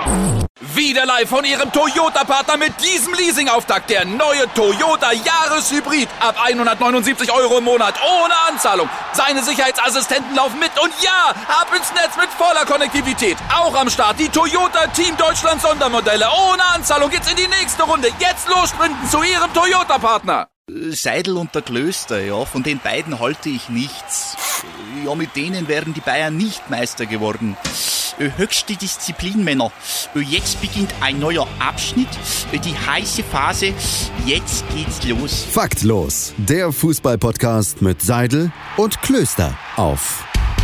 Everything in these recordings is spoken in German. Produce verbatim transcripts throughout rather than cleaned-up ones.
Wieder live von Ihrem Toyota-Partner mit diesem Leasing-Auftakt. Der neue Toyota Jahreshybrid. Ab hundertneunundsiebzig Euro im Monat. Ohne Anzahlung. Seine Sicherheitsassistenten laufen mit. Und ja, ab ins Netz mit voller Konnektivität. Auch am Start die Toyota Team Deutschland Sondermodelle. Ohne Anzahlung geht's in die nächste Runde. Jetzt los sprinten zu Ihrem Toyota-Partner. Seidel und der Klöster, ja, von den beiden halte ich nichts. Ja, mit denen wären die Bayern nicht Meister geworden. Höchste Disziplin, Männer. Jetzt beginnt ein neuer Abschnitt. Die heiße Phase. Jetzt geht's los. Faktlos. Der Fußball-Podcast mit Seidel und Klöster auf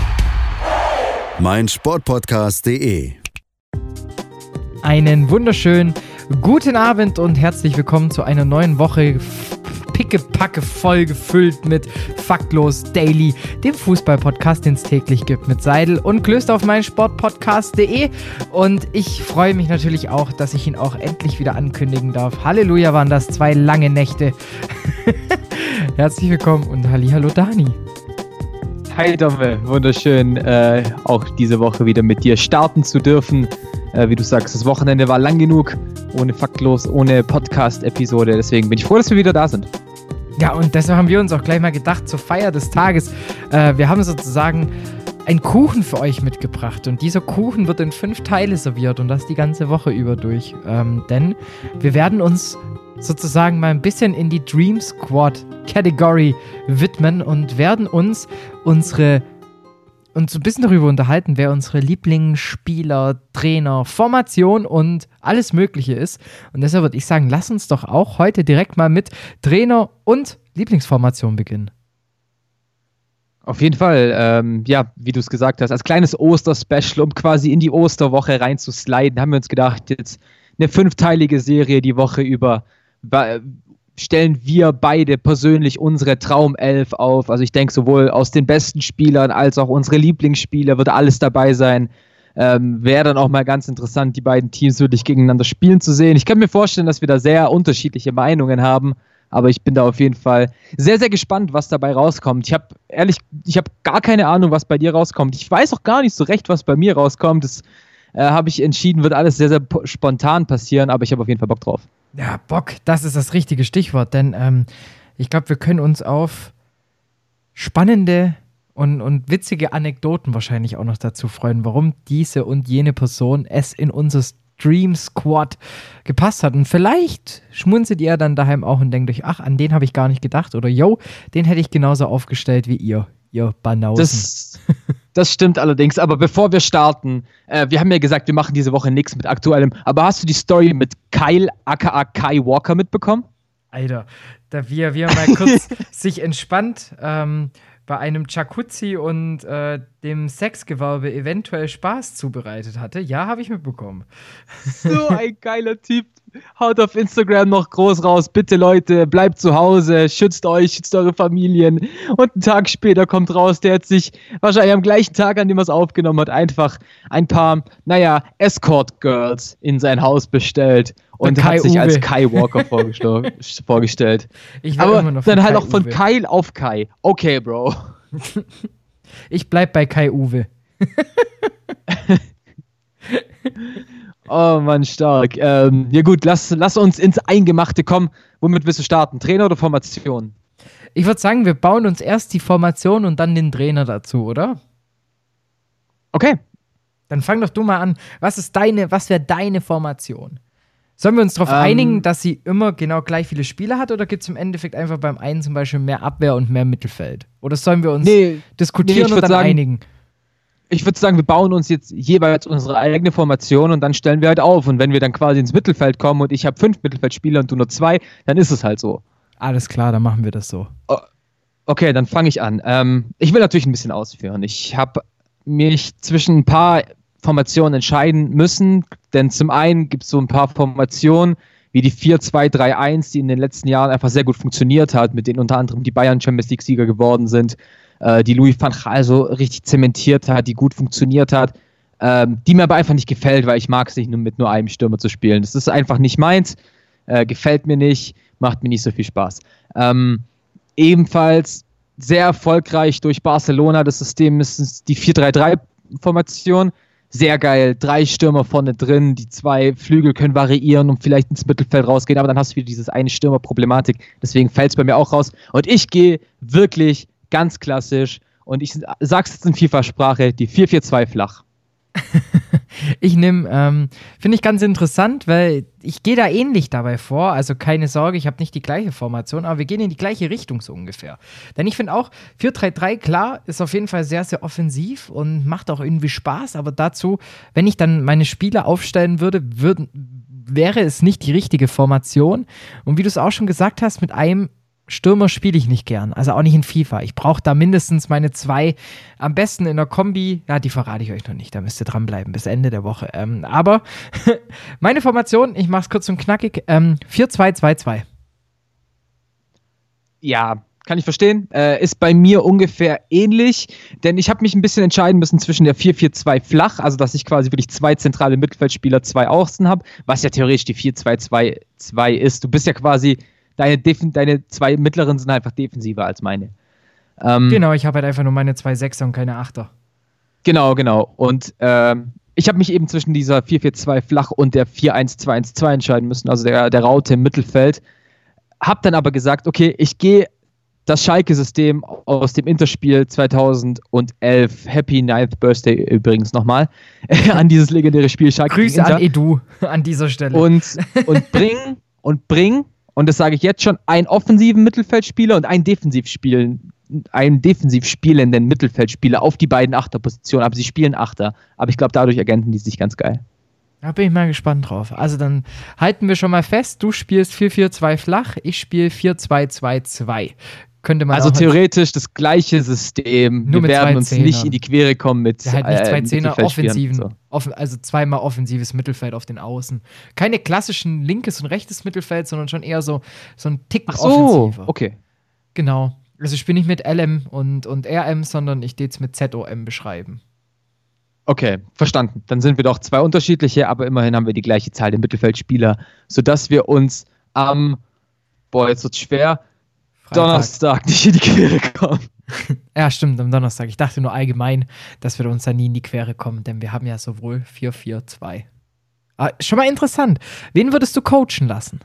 meinsportpodcast punkt de. Einen wunderschönen guten Abend und herzlich willkommen zu einer neuen Woche pickepacke voll gefüllt mit Faktlos Daily, dem Fußball-Podcast, den es täglich gibt mit Seidel und Klöster auf meinsportpodcast punkt de. Und ich freue mich natürlich auch, dass ich ihn auch endlich wieder ankündigen darf. Halleluja, waren das zwei lange Nächte. Herzlich willkommen und hallihallo Dani. Hi Domme, wunderschön, äh, auch diese Woche wieder mit dir starten zu dürfen. Äh, wie du sagst, das Wochenende war lang genug, ohne Faktlos, ohne Podcast-Episode. Deswegen bin ich froh, dass wir wieder da sind. Ja, und deshalb haben wir uns auch gleich mal gedacht, zur Feier des Tages, äh, wir haben sozusagen einen Kuchen für euch mitgebracht. Und dieser Kuchen wird in fünf Teile serviert und das die ganze Woche über durch. Ähm, denn wir werden uns sozusagen mal ein bisschen in die Dream Squad Category widmen und werden uns unsere uns ein bisschen darüber unterhalten, wer unsere Lieblingsspieler, Trainer, Formation und alles Mögliche ist. Und deshalb würde ich sagen, lass uns doch auch heute direkt mal mit Trainer und Lieblingsformation beginnen. Auf jeden Fall, ähm, ja, wie du es gesagt hast, als kleines Oster-Special, um quasi in die Osterwoche reinzusliden, haben wir uns gedacht, jetzt eine fünfteilige Serie die Woche über stellen wir beide persönlich unsere Traumelf auf. Also ich denke, sowohl aus den besten Spielern als auch unsere Lieblingsspieler wird alles dabei sein. Ähm, Wäre dann auch mal ganz interessant, die beiden Teams wirklich gegeneinander spielen zu sehen. Ich kann mir vorstellen, dass wir da sehr unterschiedliche Meinungen haben, aber ich bin da auf jeden Fall sehr, sehr gespannt, was dabei rauskommt. Ich habe ehrlich, ich habe gar keine Ahnung, was bei dir rauskommt. Ich weiß auch gar nicht so recht, was bei mir rauskommt. Das äh, habe ich entschieden, wird alles sehr, sehr po- spontan passieren, aber ich habe auf jeden Fall Bock drauf. Ja, Bock, das ist das richtige Stichwort, denn ähm, ich glaube, wir können uns auf spannende und, und witzige Anekdoten wahrscheinlich auch noch dazu freuen, warum diese und jene Person es in unser Dream Squad gepasst hat. Und vielleicht schmunzelt ihr dann daheim auch und denkt euch, ach, an den habe ich gar nicht gedacht oder yo, den hätte ich genauso aufgestellt wie ihr, ihr Banausen. Das, das stimmt allerdings, aber bevor wir starten, äh, wir haben ja gesagt, wir machen diese Woche nichts mit Aktuellem, aber hast du die Story mit Kyle aka Kai Walker mitbekommen? Alter, da wie er, wie er mal kurz sich entspannt ähm, bei einem Jacuzzi und äh, dem Sexgewerbe eventuell Spaß zubereitet hatte. Ja, habe ich mitbekommen. So ein geiler Typ. Haut auf Instagram noch groß raus. Bitte Leute, bleibt zu Hause, schützt euch, schützt eure Familien. Und einen Tag später kommt raus, der hat sich wahrscheinlich am gleichen Tag, an dem er es aufgenommen hat, einfach ein paar, naja, Escort-Girls in sein Haus bestellt. Und hat sich Uwe als Kai Walker vorgestell- vorgestellt. Ich Aber immer noch dann halt Kai auch von Uwe. Kyle auf Kai. Okay, Bro. Ich bleib bei Kai Uwe. Oh Mann, stark. Ähm, ja gut, lass, lass uns ins Eingemachte kommen. Womit willst du starten? Trainer oder Formation? Ich würde sagen, wir bauen uns erst die Formation und dann den Trainer dazu, oder? Okay. Dann fang doch du mal an. Was ist deine, was wäre deine Formation? Sollen wir uns darauf Ähm, einigen, dass sie immer genau gleich viele Spieler hat, oder gibt es im Endeffekt einfach beim einen zum Beispiel mehr Abwehr und mehr Mittelfeld? Oder sollen wir uns Nee, diskutieren nee, ich und würd dann sagen- einigen? Ich würde sagen, wir bauen uns jetzt jeweils unsere eigene Formation und dann stellen wir halt auf. Und wenn wir dann quasi ins Mittelfeld kommen und ich habe fünf Mittelfeldspieler und du nur zwei, dann ist es halt so. Alles klar, dann machen wir das so. Okay, dann fange ich an. Ähm, ich will natürlich ein bisschen ausführen. Ich habe mich zwischen ein paar Formationen entscheiden müssen, denn zum einen gibt es so ein paar Formationen wie die vier zwei drei eins, die in den letzten Jahren einfach sehr gut funktioniert hat, mit denen unter anderem die Bayern Champions League Sieger geworden sind, äh, die Louis van Gaal so richtig zementiert hat, die gut funktioniert hat, ähm, die mir aber einfach nicht gefällt, weil ich mag es nicht, nur mit nur einem Stürmer zu spielen. Das ist einfach nicht meins, äh, gefällt mir nicht, macht mir nicht so viel Spaß. Ähm, ebenfalls sehr erfolgreich durch Barcelona, das System ist die vier drei drei Formation. sehr geil, drei Stürmer vorne drin, die zwei Flügel können variieren und vielleicht ins Mittelfeld rausgehen, aber dann hast du wieder dieses eine Stürmer-Problematik, deswegen fällt es bei mir auch raus und ich gehe wirklich ganz klassisch und ich sag's jetzt in FIFA-Sprache, die vier vier zwei flach. Ich nehme, ähm, finde ich ganz interessant, weil ich gehe da ähnlich dabei vor, also keine Sorge, ich habe nicht die gleiche Formation, aber wir gehen in die gleiche Richtung so ungefähr. Denn ich finde auch, vier drei drei, klar, ist auf jeden Fall sehr, sehr offensiv und macht auch irgendwie Spaß, aber dazu, wenn ich dann meine Spieler aufstellen würde, würden, wäre es nicht die richtige Formation. Und wie du es auch schon gesagt hast, mit einem Stürmer spiele ich nicht gern, also auch nicht in FIFA. Ich brauche da mindestens meine zwei, am besten in der Kombi, ja, die verrate ich euch noch nicht, da müsst ihr dranbleiben bis Ende der Woche. Ähm, aber meine Formation, ich mache es kurz und knackig, ähm, vier zwei zwei zwei. Ja, kann ich verstehen, äh, ist bei mir ungefähr ähnlich, denn ich habe mich ein bisschen entscheiden müssen zwischen der vier vier zwei flach, also dass ich quasi wirklich zwei zentrale Mittelfeldspieler, zwei Außen habe, was ja theoretisch die vier zwei zwei zwei ist. Du bist ja quasi Deine, Def- deine zwei mittleren sind einfach defensiver als meine. Ähm, genau, ich habe halt einfach nur meine zwei Sechser und keine Achter. Genau, genau. Und ähm, ich habe mich eben zwischen dieser vier vier zwei flach und der vier eins zwei eins zwei entscheiden müssen, also der, der Raute im Mittelfeld. Hab dann aber gesagt, okay, ich gehe das Schalke-System aus dem Interspiel zweitausendelf, Happy Ninth Birthday übrigens nochmal, an dieses legendäre Spiel Schalke. Grüße an Edu an dieser Stelle. Und, und bring, und bring Und das sage ich jetzt schon, einen offensiven Mittelfeldspieler und einen defensiv spielen, einen defensiv spielenden Mittelfeldspieler auf die beiden Achterpositionen. Aber sie spielen Achter. Aber ich glaube, dadurch ergänzen die sich ganz geil. Da bin ich mal gespannt drauf. Also dann halten wir schon mal fest, du spielst vier vier zwei flach, ich spiele vier zwei zwei zwei. Könnte man also auch theoretisch das gleiche System. Nur wir mit werden zwei uns Zehnern. nicht in die Quere kommen mit ja, halt nicht zwei äh, Zehner offensiven, so. offen, also zweimal offensives Mittelfeld auf den Außen. Keine klassischen linkes und rechtes Mittelfeld, sondern schon eher so, so ein Ticken Ach so, offensiver. okay. Genau. Also ich bin nicht mit L M und, und R M, sondern ich tue es mit Z O M beschreiben. Okay, verstanden. Dann sind wir doch zwei unterschiedliche, aber immerhin haben wir die gleiche Zahl der Mittelfeldspieler, sodass wir uns am, boah, jetzt wird's schwer, Freitag. Donnerstag nicht in die Quere kommen. Ja, stimmt, am Donnerstag. Ich dachte nur allgemein, dass wir uns da nie in die Quere kommen, denn wir haben ja sowohl vier vier zwei. Ah, schon mal interessant. Wen würdest du coachen lassen?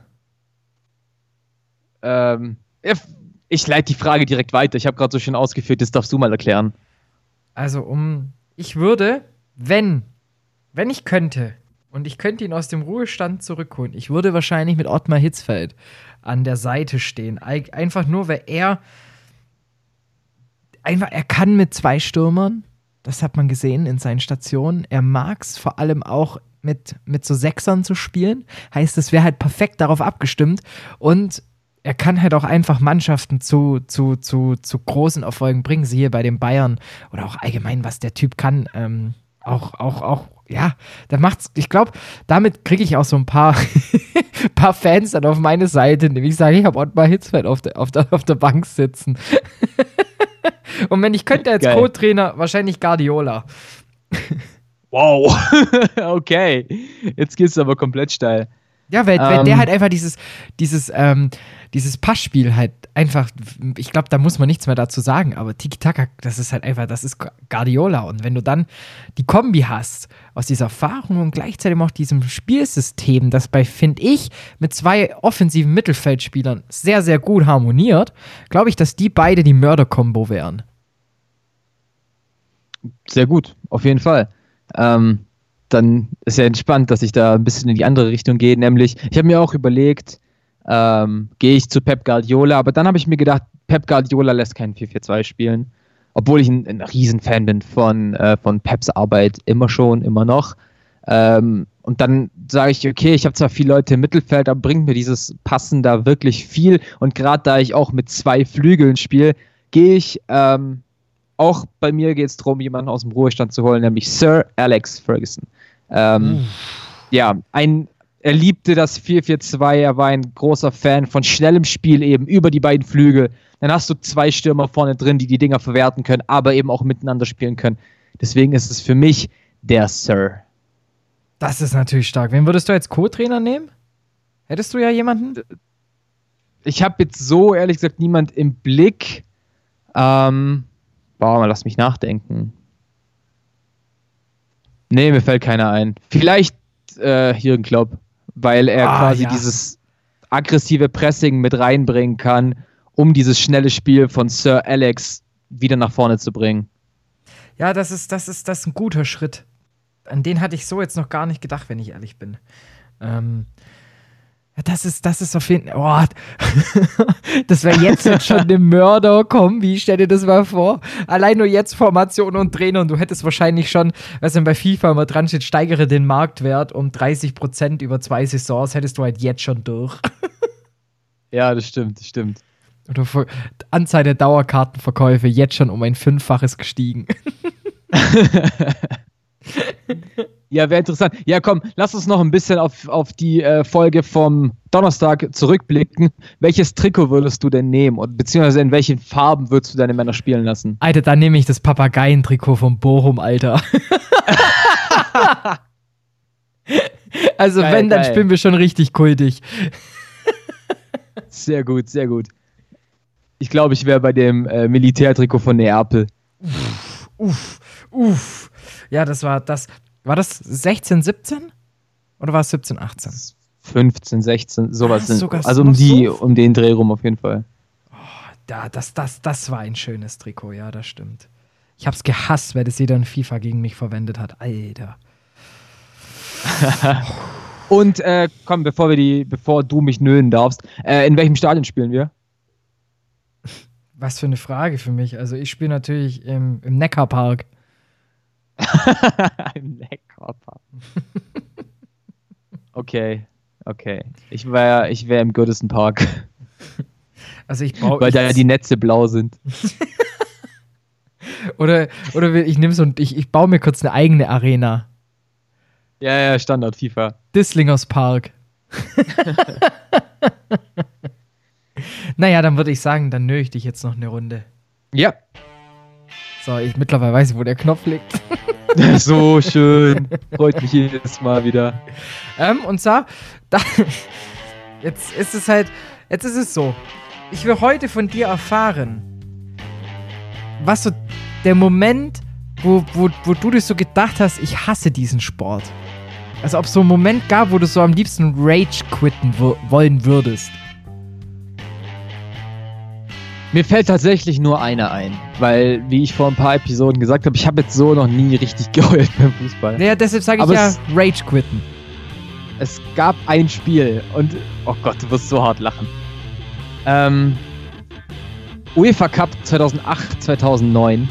Ähm, ich leite die Frage direkt weiter. Ich habe gerade so schön ausgeführt, das darfst du mal erklären. Also, um, ich würde, wenn, wenn ich könnte, und ich könnte ihn aus dem Ruhestand zurückholen, ich würde wahrscheinlich mit Ottmar Hitzfeld an der Seite stehen. Einfach nur, weil er einfach, er kann mit zwei Stürmern, das hat man gesehen in seinen Stationen, er mag es vor allem auch mit, mit so Sechsern zu spielen, heißt, es wäre halt perfekt darauf abgestimmt und er kann halt auch einfach Mannschaften zu, zu, zu, zu großen Erfolgen bringen, siehe bei den Bayern oder auch allgemein, was der Typ kann, ähm, auch, auch, auch, ja, da macht's, ich glaube, damit kriege ich auch so ein paar, paar Fans dann auf meine Seite, indem ich sage, ich habe Ottmar Hitzfeld auf der, auf der, auf der Bank sitzen. Und wenn ich könnte als Co-Trainer, wahrscheinlich Guardiola. Wow, okay, jetzt geht's aber komplett steil. Ja, weil, ähm, weil der halt einfach dieses, dieses, ähm, dieses Passspiel halt einfach, ich glaube, da muss man nichts mehr dazu sagen, aber Tiki-Taka, das ist halt einfach, das ist Guardiola. Und wenn du dann die Kombi hast aus dieser Erfahrung und gleichzeitig auch diesem Spielsystem, das bei, finde ich, mit zwei offensiven Mittelfeldspielern sehr, sehr gut harmoniert, glaube ich, dass die beide die Mörder-Kombo wären. Sehr gut, auf jeden Fall. Ähm, dann ist ja entspannt, dass ich da ein bisschen in die andere Richtung gehe, nämlich, ich habe mir auch überlegt, ähm, gehe ich zu Pep Guardiola, aber dann habe ich mir gedacht, Pep Guardiola lässt keinen vier vier zwei spielen, obwohl ich ein, ein Riesenfan bin von, äh, von Peps Arbeit, immer schon, immer noch. Ähm, und dann sage ich, okay, ich habe zwar viele Leute im Mittelfeld, aber bringt mir dieses Passen da wirklich viel und gerade da ich auch mit zwei Flügeln spiele, gehe ich, ähm, auch bei mir geht es darum, jemanden aus dem Ruhestand zu holen, nämlich Sir Alex Ferguson. Ähm, mm. Ja, ein, er liebte das vier vier zwei, er war ein großer Fan von schnellem Spiel eben über die beiden Flügel. Dann hast du zwei Stürmer vorne drin, die die Dinger verwerten können, aber eben auch miteinander spielen können. Deswegen ist es für mich der Sir. Das ist natürlich stark. Wen würdest du als Co-Trainer nehmen? Hättest du ja jemanden? Ich habe jetzt so ehrlich gesagt niemand im Blick. Ähm, boah, mal lass mich nachdenken. Nee, mir fällt keiner ein. Vielleicht äh, Jürgen Klopp, weil er ah, quasi ja. dieses aggressive Pressing mit reinbringen kann, um dieses schnelle Spiel von Sir Alex wieder nach vorne zu bringen. Ja, das ist, das ist, das ist ein guter Schritt. An den hatte ich so jetzt noch gar nicht gedacht, wenn ich ehrlich bin. Ähm, ja, das ist, das ist auf jeden Fall. Oh, das wäre jetzt, jetzt schon eine Mörder-Kombi. Stell dir das mal vor. Allein nur jetzt Formation und Trainer und du hättest wahrscheinlich schon, was denn bei FIFA immer dran steht, steigere den Marktwert um dreißig Prozent über zwei Saisons, hättest du halt jetzt schon durch. Ja, das stimmt, das stimmt. Oder Ver- Anzahl der Dauerkartenverkäufe jetzt schon um ein Fünffaches gestiegen. Ja, wäre interessant. Ja, komm, lass uns noch ein bisschen auf, auf die äh, Folge vom Donnerstag zurückblicken. Welches Trikot würdest du denn nehmen? Und, beziehungsweise in welchen Farben würdest du deine Männer spielen lassen? Alter, dann nehme ich das Papageientrikot vom Bochum, Alter. Also Geil, wenn, dann geil. spielen wir schon richtig kultig. Sehr gut, sehr gut. Ich glaube, ich wäre bei dem äh, Militärtrikot von Neapel. Uff, uff. Ja, das war das. War das sechzehn, siebzehn? Oder war es siebzehn, achtzehn? fünfzehn, sechzehn, sowas. Ah, sind, sogar also um noch die, so? um den Dreh rum auf jeden Fall. Ja, das, das, das war ein schönes Trikot, ja, das stimmt. Ich hab's gehasst, weil das jeder in FIFA gegen mich verwendet hat. Alter. Und äh, komm, bevor wir die, bevor du mich nölen darfst, äh, in welchem Stadion spielen wir? Was für eine Frage für mich. Also ich spiele natürlich im, im Neckarpark. Im Neckarpark. Okay, okay. Ich wäre ich wär im Goodison Park. Also ich baue. Weil da die Netze blau sind. Oder, oder ich nehme so ein, ich, ich baue mir kurz eine eigene Arena. Ja, ja, Standard FIFA. Dislingers Park. Naja, dann würde ich sagen, dann nöle ich dich jetzt noch eine Runde. Ja. So, ich mittlerweile weiß, wo der Knopf liegt. So schön. Freut mich jedes Mal wieder. ähm, und zwar, da, jetzt ist es halt, jetzt ist es so. Ich will heute von dir erfahren, was so der Moment, wo, wo, wo du dir so gedacht hast, ich hasse diesen Sport. Also ob es so einen Moment gab, wo du so am liebsten Rage quitten wo- wollen würdest. Mir fällt tatsächlich nur einer ein, weil, wie ich vor ein paar Episoden gesagt habe, ich habe jetzt so noch nie richtig geheult beim Fußball. Naja, deshalb sage ich Aber ja es- Rage quitten. Es gab ein Spiel und, oh Gott, du wirst so hart lachen. Ähm, UEFA Cup zweitausendacht, zweitausendneun.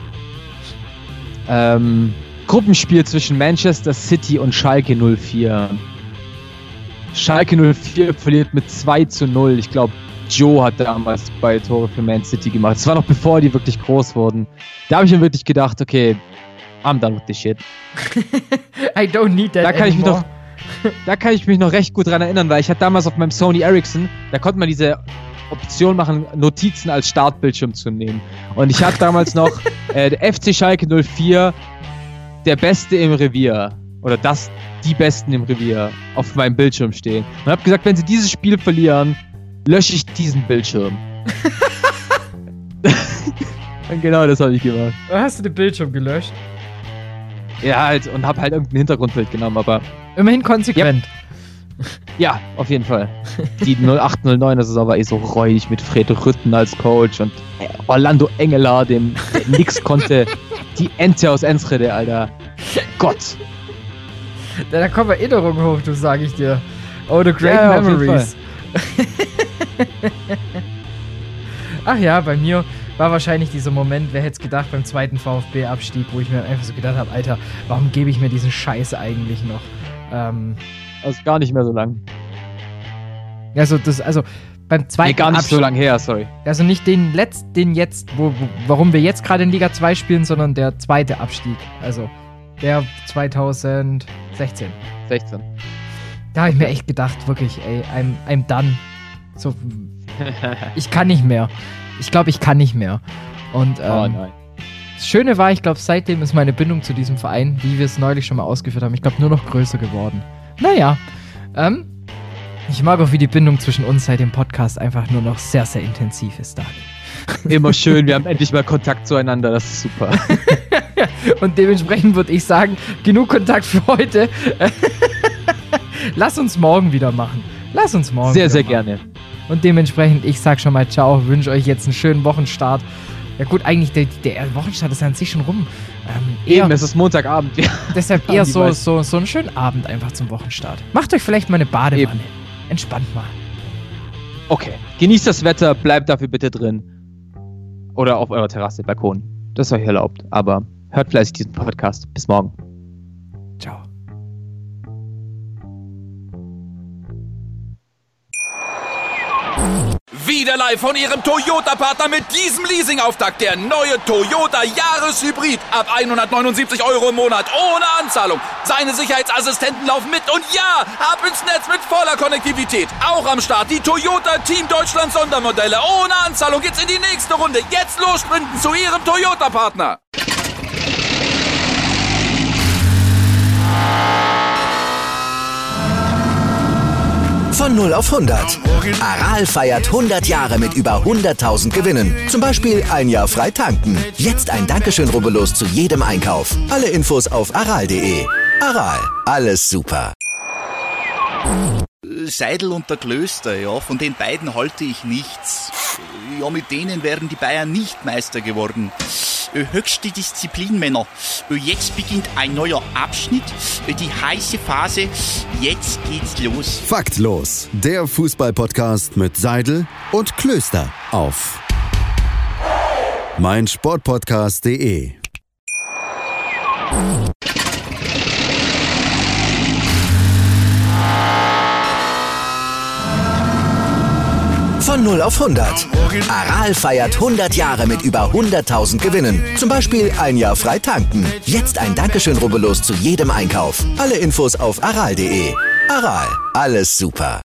Ähm, Gruppenspiel zwischen Manchester City und Schalke null vier. Schalke null vier verliert mit zwei zu null. Ich glaube, Joe hat damals zwei Tore für Man City gemacht. Das war noch bevor die wirklich groß wurden. Da habe ich mir wirklich gedacht, okay, I'm done with this shit. I don't need that Da kann ich mich anymore. noch, da kann ich mich noch recht gut dran erinnern, weil ich hatte damals auf meinem Sony Ericsson, da konnte man diese Option machen, Notizen als Startbildschirm zu nehmen. Und ich hatte damals noch äh, der F C Schalke null vier, der Beste im Revier. Oder das, die Besten im Revier auf meinem Bildschirm stehen. Und habe gesagt, wenn sie dieses Spiel verlieren, lösche ich diesen Bildschirm. Und genau das habe ich gemacht. Hast du den Bildschirm gelöscht? Ja, halt, und habe halt irgendein Hintergrundbild genommen, aber Immerhin konsequent. ja, auf jeden Fall. Die null acht null neun, das ist aber eh so räudig mit Fred Rütten als Coach und Orlando Engeler, dem der nix konnte. Die Ente aus Enschede, Alter. Gott. Da, da kommen Erinnerungen hoch, du sag ich dir. Oh, the great Ja, auf jeden memories. Ach ja, bei mir war wahrscheinlich dieser Moment, wer hätte es gedacht, beim zweiten VfB-Abstieg, wo ich mir einfach so gedacht habe, Alter, warum gebe ich mir diesen Scheiß eigentlich noch? Ähm, Das ist gar nicht mehr so lang. also, das, also, beim zweiten Nee, gar nicht Abstieg, so lang her, sorry. also nicht den letzten, den jetzt, wo, wo, warum wir jetzt gerade in Liga zwei spielen, sondern der zweite Abstieg. Also, der zweitausendsechzehn. sechzehn. Da habe ich mir echt gedacht, wirklich, ey, I'm, I'm done. So, ich kann nicht mehr. Ich glaube, ich kann nicht mehr. Und ähm, Oh nein. das Schöne war, ich glaube, seitdem ist meine Bindung zu diesem Verein, wie wir es neulich schon mal ausgeführt haben, ich glaube, nur noch größer geworden. Naja, ähm, ich mag auch, wie die Bindung zwischen uns seit dem Podcast einfach nur noch sehr, sehr intensiv ist, Daniel. Immer schön, wir haben endlich mal Kontakt zueinander, das ist super. Und dementsprechend würde ich sagen, genug Kontakt für heute. Lass uns morgen wieder machen. Lass uns morgen Sehr, wieder sehr machen. gerne. Und dementsprechend, ich sag schon mal ciao, wünsche euch jetzt einen schönen Wochenstart. Ja gut, eigentlich, der, der Wochenstart ist ja an sich schon rum. Ähm, eher, Eben, es ist Montagabend. Ja. deshalb Haben eher die so, meisten. so, so einen schönen Abend einfach zum Wochenstart. Macht euch vielleicht mal eine Badewanne. Eben. Entspannt mal. Okay. Genießt das Wetter, bleibt dafür bitte drin. Oder auf eurer Terrasse, Balkon. Das ist euch erlaubt. Aber hört fleißig diesen Podcast. Bis morgen. Ciao. Wieder live von Ihrem Toyota-Partner mit diesem Leasing-Auftakt. Der neue Toyota Jahreshybrid. Ab hundertneunundsiebzig Euro im Monat. Ohne Anzahlung. Seine Sicherheitsassistenten laufen mit. Und ja, ab ins Netz mit voller Konnektivität. Auch am Start die Toyota Team Deutschland Sondermodelle. Ohne Anzahlung geht's in die nächste Runde. Jetzt los sprinten zu Ihrem Toyota-Partner. Von null auf hundert. Aral feiert hundert Jahre mit über hunderttausend Gewinnen. Zum Beispiel ein Jahr frei tanken. Jetzt ein Dankeschön, rubbellos zu jedem Einkauf. Alle Infos auf aral punkt de. Aral, alles super. Seidel und der Klöster, ja, von den beiden halte ich nichts. Ja, mit denen wären die Bayern nicht Meister geworden. Höchste Disziplin, Männer. Jetzt beginnt ein neuer Abschnitt, die heiße Phase. Jetzt geht's los. Faktlos, der Fußball-Podcast mit Seidel und Klöster auf meinsportpodcast punkt de. Von null auf hundert. Aral feiert hundert Jahre mit über hunderttausend Gewinnen. Zum Beispiel ein Jahr frei tanken. Jetzt ein Dankeschön, rubbellos zu jedem Einkauf. Alle Infos auf aral punkt de. Aral, alles super.